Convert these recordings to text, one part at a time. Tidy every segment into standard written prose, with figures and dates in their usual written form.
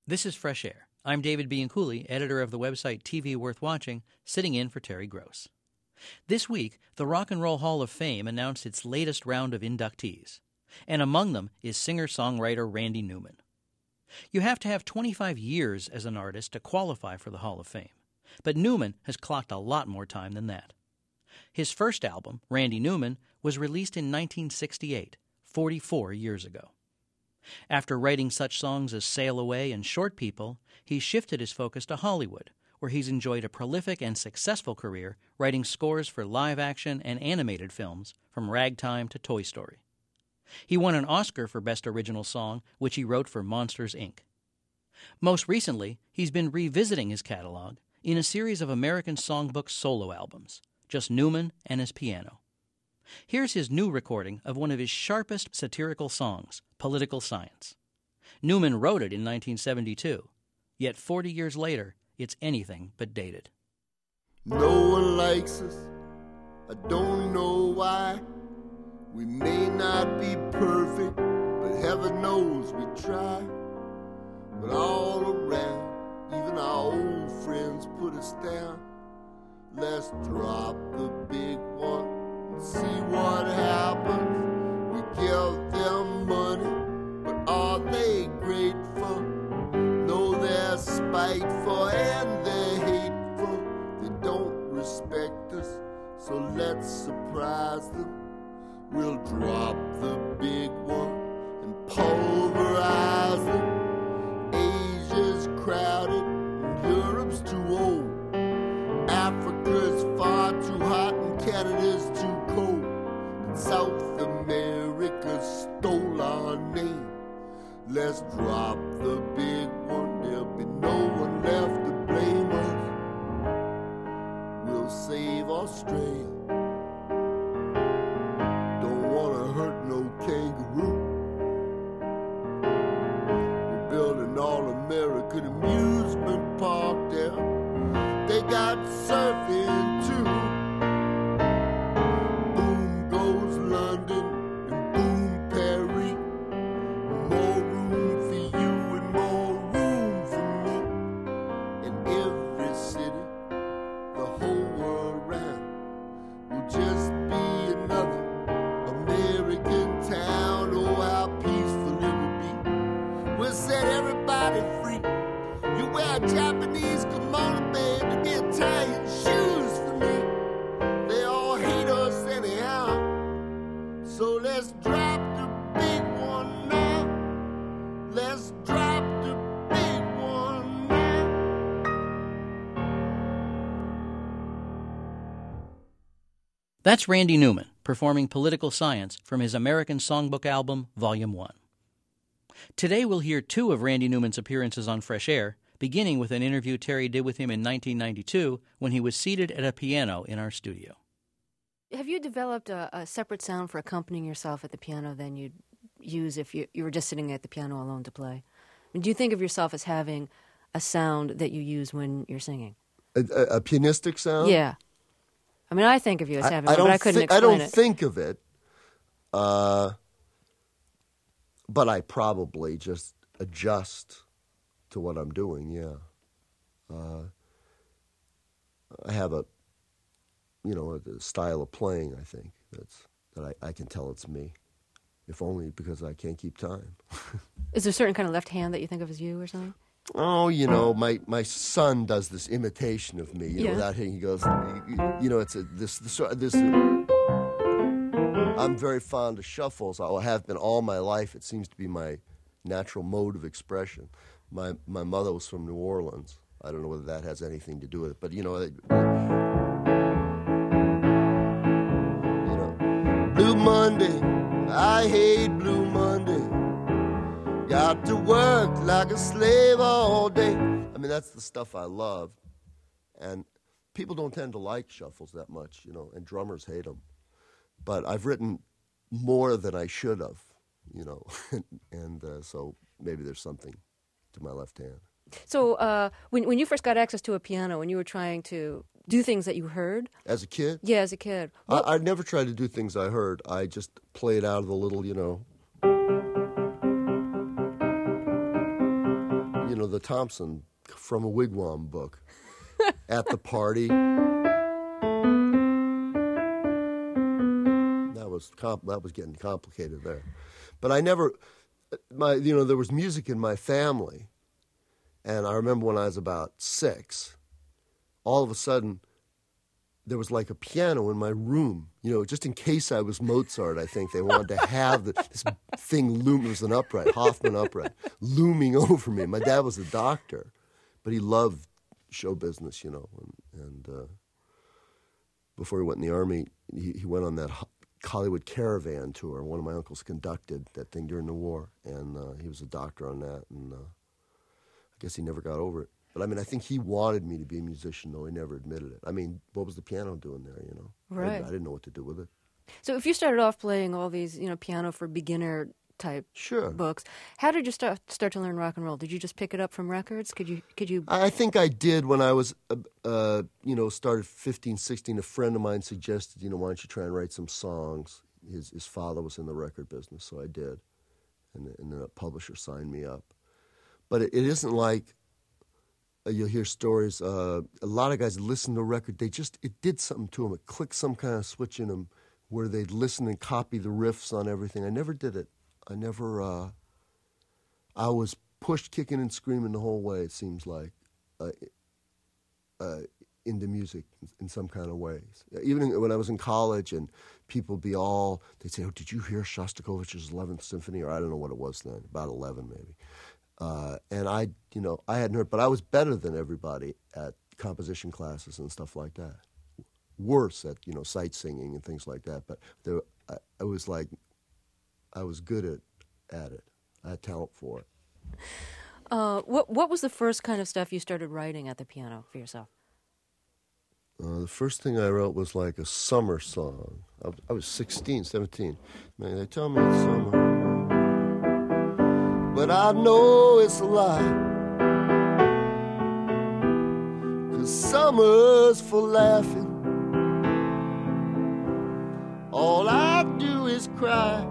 This is Fresh Air. I'm David Bianculli, editor of the website TV Worth Watching, sitting in for Terry Gross. This week, the Rock and Roll Hall of Fame announced its latest round of inductees, and among them is singer-songwriter Randy Newman. You have to have 25 years as an artist to qualify for the Hall of Fame, but Newman has clocked a lot more time than that. His first album, Randy Newman, was released in 1968, 44 years ago. After writing such songs as Sail Away and Short People, he shifted his focus to Hollywood, where he's enjoyed a prolific and successful career writing scores for live-action and animated films, from Ragtime to Toy Story. He won an Oscar for Best Original Song, which he wrote for Monsters, Inc. Most recently, he's been revisiting his catalog in a series of American Songbook solo albums, just Newman and his piano. Here's his new recording of one of his sharpest satirical songs, Political Science. Newman wrote it in 1972, yet 40 years later, it's anything but dated. No one likes us, I don't know why. We may not be perfect, but heaven knows we try. But all around, even our old friends put us down. Let's drop the big one and see what happens. We give them money, but are they grateful? No, they're spiteful and they're hateful. They don't respect us, so let's surprise them. We'll drop the big one and pulverize them. Asia's crowded and Europe's too old. Africa's far too hot and Canada's too cold. And South America stole our name. Let's drop the big one, there'll be no one left to blame us. We'll save Australia. Don't wanna hurt no kangaroo. We're building all-American amusement park there. They got surfing too. Boom goes London and boom Paris. More room for you and more room for me. In every city, the whole world round will just be another American town. Oh, how peaceful it will be. We'll set everybody free. You wear a Japanese kimono, baby, the Italian shoes for me. They all hate us anyhow. So let's drop the big one now. Let's drop the big one now. That's Randy Newman performing Political Science from his American Songbook album, Volume 1. Today we'll hear two of Randy Newman's appearances on Fresh Air, beginning with an interview Terry did with him in 1992 when he was seated at a piano in our studio. Have you developed a separate sound for accompanying yourself at the piano than you'd use if you were just sitting at the piano alone to play? I mean, do you think of yourself as having a sound that you use when you're singing? A pianistic sound? Yeah. I mean, I think of you as having one, but I couldn't explain I it. don't think of it, but I probably just adjust to what I'm doing, yeah. I have a style of playing, I think, that I can tell it's me, if only because I can't keep time. Is there a certain kind of left hand that you think of as you or something? Oh, my son does this imitation of me, without hitting. He goes, it's this. I'm very fond of shuffles. I have been all my life. It seems to be my natural mode of expression. My mother was from New Orleans. I don't know whether that has anything to do with it, but Blue Monday, I hate Blue Monday. Got to work like a slave all day. I mean, that's the stuff I love. And people don't tend to like shuffles that much, and drummers hate them. But I've written more than I should have, and so maybe there's something to my left hand. So when you first got access to a piano, when you were trying to do things that you heard? As a kid? Yeah, as a kid. I never tried to do things I heard. I just played out of the little, you know, the Thompson From a Wigwam book at the party. That was getting complicated there. But I never, there was music in my family. And I remember when I was about 6, all of a sudden, there was like a piano in my room, just in case I was Mozart. I think they wanted to have this thing loom. It was an upright, Hoffman upright, looming over me. My dad was a doctor, but he loved show business, and before he went in the Army, he went on that Hollywood Caravan tour. One of my uncles conducted that thing during the war, and he was a doctor on that, and I guess he never got over it. But, I think he wanted me to be a musician, though he never admitted it. What was the piano doing there, Right. I didn't know what to do with it. So if you started off playing all these, piano for beginner type books, how did you start to learn rock and roll? Did you just pick it up from records? Could you? I think I did when I was, started 15, 16. A friend of mine suggested, why don't you try and write some songs? His father was in the record business, so I did. And then a publisher signed me up. But it isn't like... you'll hear stories. A lot of guys listen to a record. It did something to them. It clicked some kind of switch in them where they'd listen and copy the riffs on everything. I never did it. I was pushed kicking and screaming the whole way, it seems like, into music in some kind of ways. Even when I was in college and people they'd say, oh, did you hear Shostakovich's 11th Symphony? Or I don't know what it was then, about 11 maybe. And I hadn't heard, but I was better than everybody at composition classes and stuff like that. Worse at, sight singing and things like that. But I was good at it. I had talent for it. What was the first kind of stuff you started writing at the piano for yourself? The first thing I wrote was like a summer song. I was 16, 17. Man, they tell me it's summer. But I know it's a lie, 'cause summer's for laughing. All I do is cry.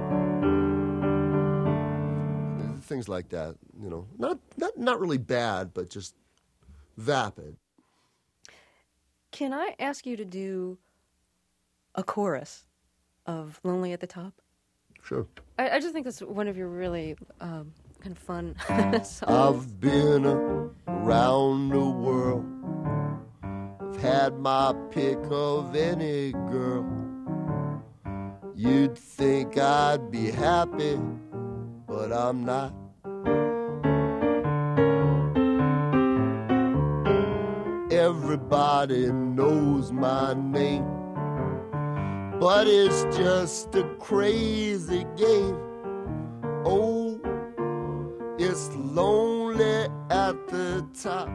Things like that, not really bad, but just vapid. Can I ask you to do a chorus of Lonely at the Top? Sure. I just think that's one of your really kind of fun songs. I've been around the world. I've had my pick of any girl. You'd think I'd be happy, but I'm not. Everybody knows my name, but it's just a crazy game. Oh, it's lonely at the top.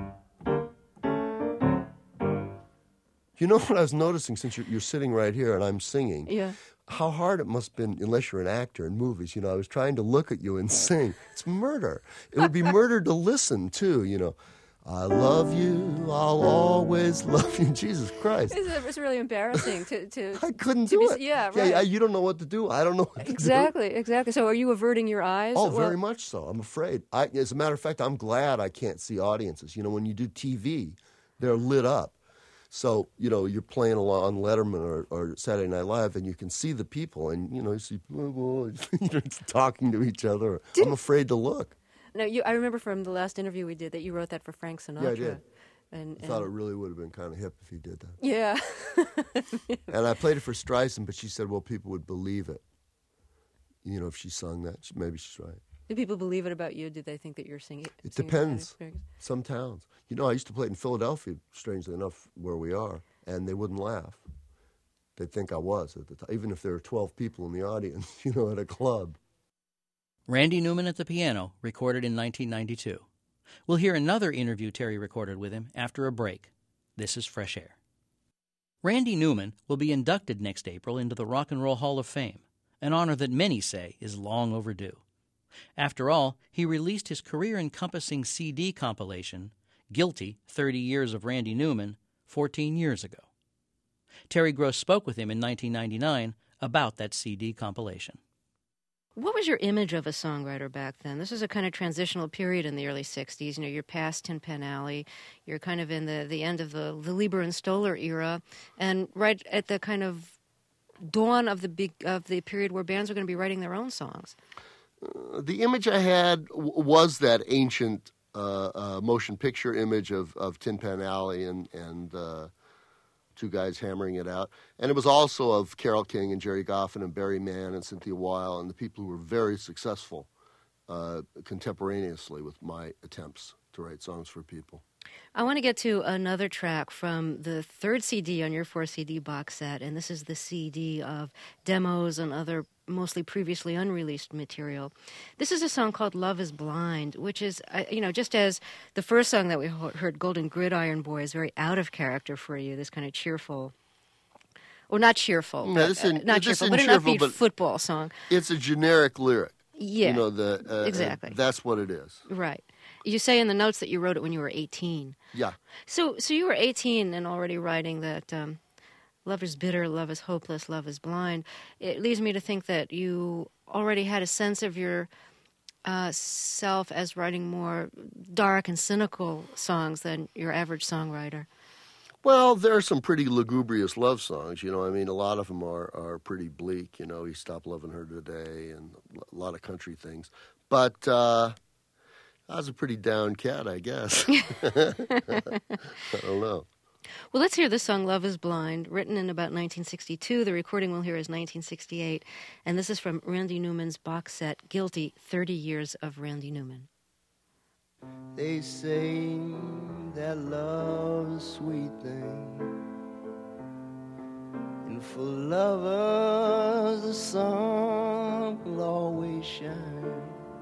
You know what I was noticing, since you're sitting right here and I'm singing? Yeah. How hard it must have been, unless you're an actor in movies. I was trying to look at you and sing. It's murder. It would be murder to listen, too, I love you, I'll always love you. Jesus Christ. It's really embarrassing to I couldn't do it. Yeah, right. Yeah, you don't know what to do. I don't know what to do. Exactly. So are you averting your eyes? Oh, very much so. I'm afraid. As a matter of fact, I'm glad I can't see audiences. When you do TV, they're lit up. So, you're playing along on Letterman or Saturday Night Live, and you can see the people, and, you see talking to each other. I'm afraid to look. No, I remember from the last interview we did that you wrote that for Frank Sinatra. Yeah, I did. And I thought it really would have been kind of hip if he did that. Yeah. And I played it for Streisand, but she said, well, people would believe it. If she sung that, maybe she's right. Did people believe it about you? Did they think that you're singing? It depends. Some towns. I used to play it in Philadelphia, strangely enough, where we are, and they wouldn't laugh. They'd think I was at the time, even if there were 12 people in the audience, at a club. Randy Newman at the piano, recorded in 1992. We'll hear another interview Terry recorded with him after a break. This is Fresh Air. Randy Newman will be inducted next April into the Rock and Roll Hall of Fame, an honor that many say is long overdue. After all, he released his career-encompassing CD compilation, Guilty, 30 Years of Randy Newman, 14 years ago. Terry Gross spoke with him in 1999 about that CD compilation. What was your image of a songwriter back then? This is a kind of transitional period in the early 60s. You know, you're past Tin Pan Alley. You're kind of in the end of the Leiber and Stoller era, and right at the kind of dawn of the period where bands were going to be writing their own songs. The image I had was that ancient motion picture image of Tin Pan Alley and two guys hammering it out. And it was also of Carole King and Jerry Goffin and Barry Mann and Cynthia Weil and the people who were very successful contemporaneously with my attempts to write songs for people. I want to get to another track from the third CD on your 4-CD box set, and this is the CD of demos and other mostly previously unreleased material. This is a song called Love is Blind, which is, just as the first song that we heard, Golden Gridiron Boy, is very out of character for you, this kind of cheerful, or not cheerful, no, not cheerful, but an upbeat football song. It's a generic lyric. Yeah, exactly. That's what it is. Right. You say in the notes that you wrote it when you were 18. Yeah. So you were 18 and already writing that love is bitter, love is hopeless, love is blind. It leads me to think that you already had a sense of your self as writing more dark and cynical songs than your average songwriter. Well, there are some pretty lugubrious love songs, I mean, a lot of them are pretty bleak, He Stopped Loving Her Today and a lot of country things. But I was a pretty down cat, I guess. I don't know. Well, let's hear this song, Love is Blind, written in about 1962. The recording we'll hear is 1968. And this is from Randy Newman's box set, Guilty, 30 Years of Randy Newman. They say that love's a sweet thing, and for lovers the sun will always shine.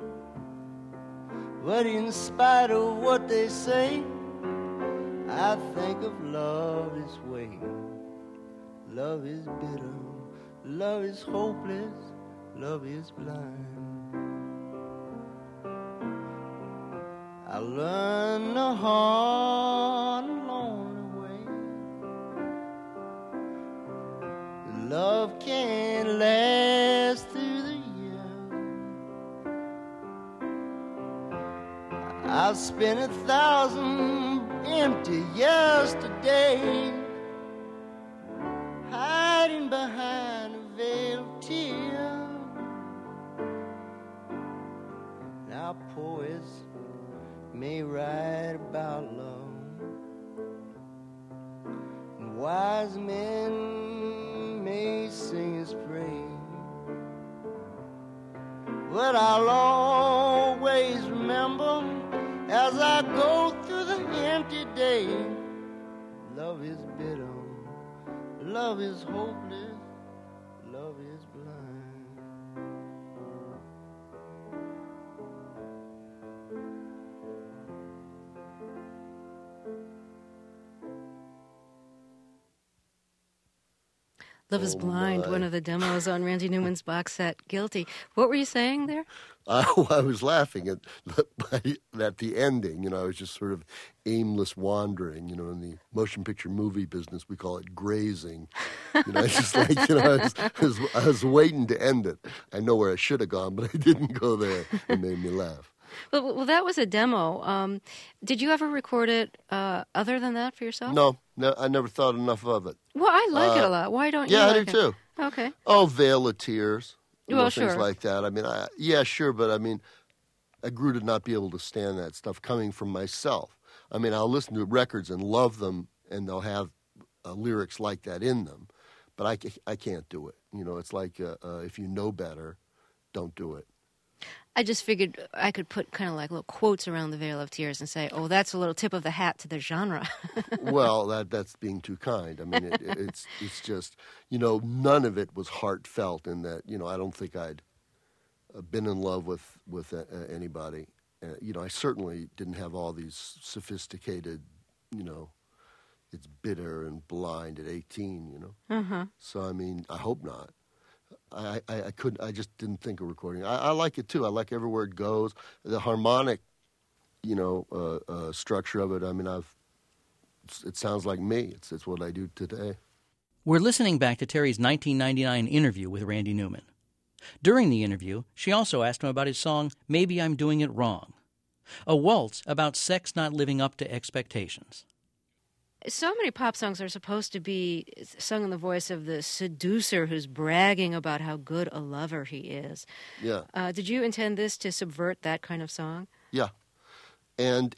But in spite of what they say, I think of love this way. Love is bitter, love is hopeless, love is blind. I learned the hard and lonely way. Love can't last through the years. I've spent 1,000 empty yesterdays, hiding behind a veil of tears. Now poets may write about love, and wise men may sing his praise, but I'll always remember as I go through the empty day, love is bitter, love is hopeless, love is blind. Love is Blind, one of the demos on Randy Newman's box set, Guilty. What were you saying there? I was laughing at the ending. I was just sort of aimless wandering. In the motion picture movie business, we call it grazing. It's just like, I was waiting to end it. I know where I should have gone, but I didn't go there. It made me laugh. Well, that was a demo. Did you ever record it other than that for yourself? No, I never thought enough of it. Well, I like it a lot. Why don't you like it? Yeah, I do too. Okay. Oh, Veil of Tears. Sure. Things like that. I mean, sure, but I mean, I grew to not be able to stand that stuff coming from myself. I mean, I'll listen to records and love them, and they'll have lyrics like that in them, but I can't do it. It's like if you know better, don't do it. I just figured I could put kind of like little quotes around the Veil of Tears and say, oh, that's a little tip of the hat to the genre. Well, that's being too kind. I mean, it's just, none of it was heartfelt in that, I don't think I'd been in love with anybody. I certainly didn't have all these sophisticated, it's bitter and blind at 18, Uh-huh. So, I mean, I hope not. I couldn't. I just didn't think of recording. I like it too. I like everywhere it goes. The harmonic, structure of it. I mean, it sounds like me. It's what I do today. We're listening back to Terry's 1999 interview with Randy Newman. During the interview, she also asked him about his song, Maybe I'm Doing It Wrong, a waltz about sex not living up to expectations. So many pop songs are supposed to be sung in the voice of the seducer who's bragging about how good a lover he is. Yeah. Did you intend this to subvert that kind of song? Yeah. And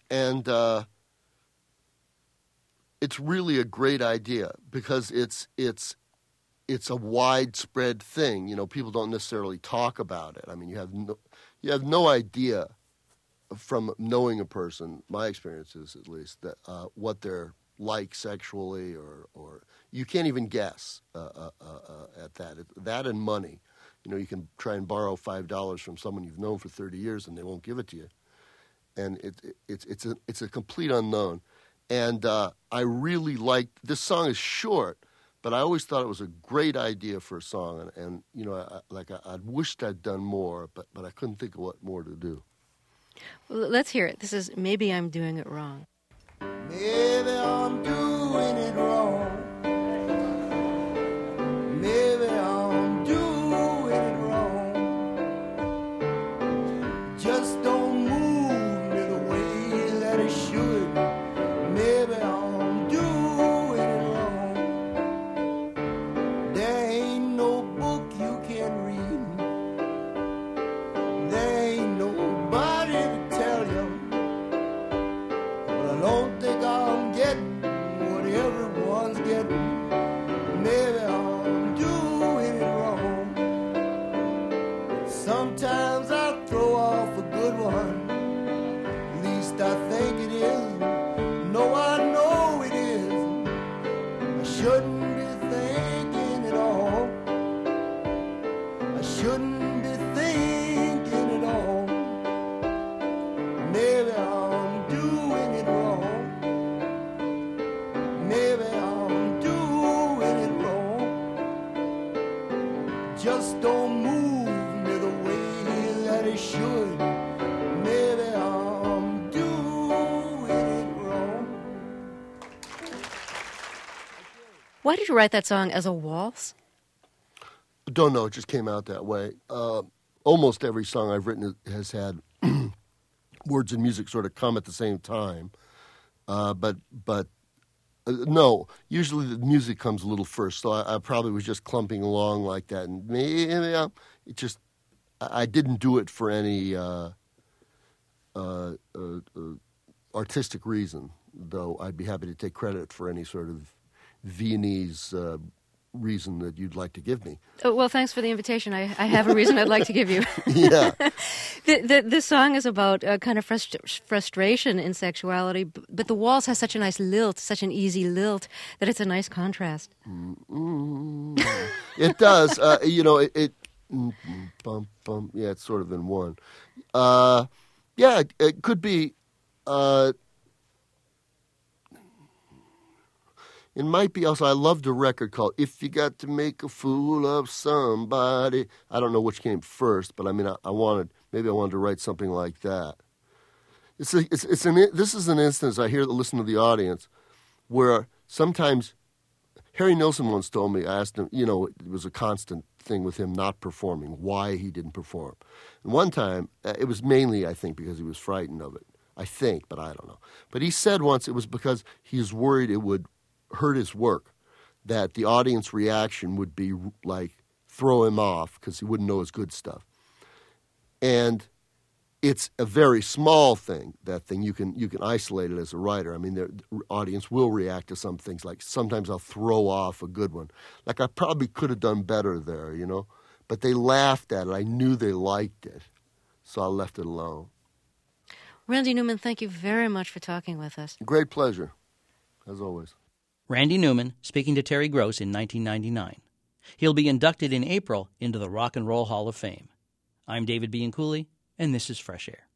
it's really a great idea because it's a widespread thing. You know, people don't necessarily talk about it. I mean, you have no idea from knowing a person, my experience is at least, that what they're like sexually, or you can't even guess at that. That and money. You know, you can try and borrow $5 from someone you've known for 30 years and they won't give it to you. And it's a complete unknown. And I really liked, this song is short, but I always thought it was a great idea for a song. And you know, I wished I'd done more, but I couldn't think of what more to do. Well, let's hear it. This is Maybe I'm Doing It Wrong. Maybe I'm doing it wrong. Maybe I'm doing it wrong. Just don't move me the way that it should. Maybe I'm doing it wrong. There ain't no book you can read. There ain't nobody to tell you. But I don't think I'm getting what everyone's getting. Maybe I'm doing it wrong. Sometimes I throw off a good one. At least I think it is. No, I know it is. I shouldn't be thinking at all. I shouldn't be thinking at all. Maybe I'm doing it wrong. Maybe I'm doing it wrong. Just don't move me the way that it should. Maybe I'm doing it wrong. Why did you write that song as a waltz? Don't know. It just came out that way. Almost every song I've written has had words and music sort of come at the same time. No, usually the music comes a little first. So I probably was just clumping along like that. And maybe I didn't do it for any artistic reason, though I'd be happy to take credit for any sort of Viennese reason that you'd like to give me. Oh, well, thanks for the invitation. I have a reason I'd like to give you. Yeah. This song is about kind of frustration in sexuality, but the waltz has such a nice lilt, such an easy lilt, that it's a nice contrast. It does. Bum, bum. Yeah, it's sort of in one. Yeah, it could be. It might be also, I loved a record called If You Got to Make a Fool of Somebody. I don't know which came first, but I mean, I wanted to write something like that. This is an instance, I listen to the audience, where sometimes, Harry Nilsson once told me, I asked him, you know, it was a constant thing with him not performing, why he didn't perform. And one time, it was mainly, I think, because he was frightened of it. I think, but I don't know. But he said once it was because he was worried it would hurt his work, that the audience reaction would be like throw him off because he wouldn't know his good stuff. And it's a very small thing, that thing. You can isolate it as a writer. I mean, the audience will react to some things. Like sometimes I'll throw off a good one. Like I probably could have done better there, you know. But they laughed at it. I knew they liked it. So I left it alone. Randy Newman, thank you very much for talking with us. Great pleasure, as always. Randy Newman speaking to Terry Gross in 1999. He'll be inducted in April into the Rock and Roll Hall of Fame. I'm David Bianculli, and this is Fresh Air.